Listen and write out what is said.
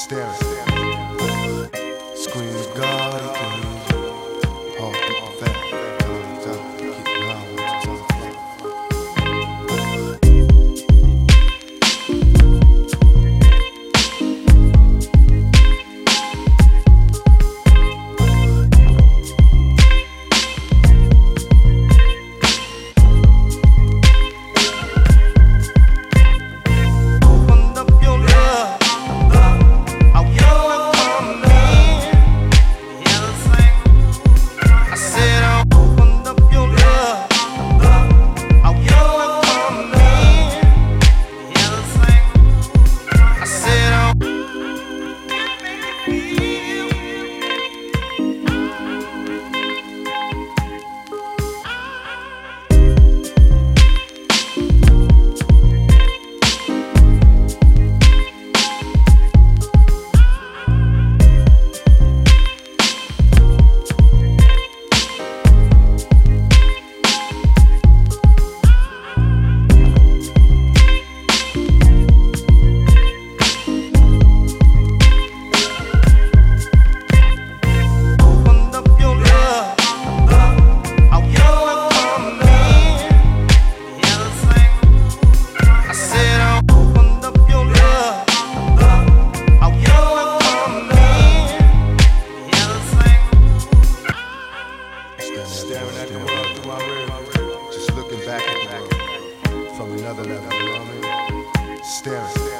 Staring, screaming, God, he can use you. Paul, people fat, times out, keep your eye on what you're talking about. Staring at the world through my rear, just looking back at the world from another level, you know what I mean? Staring.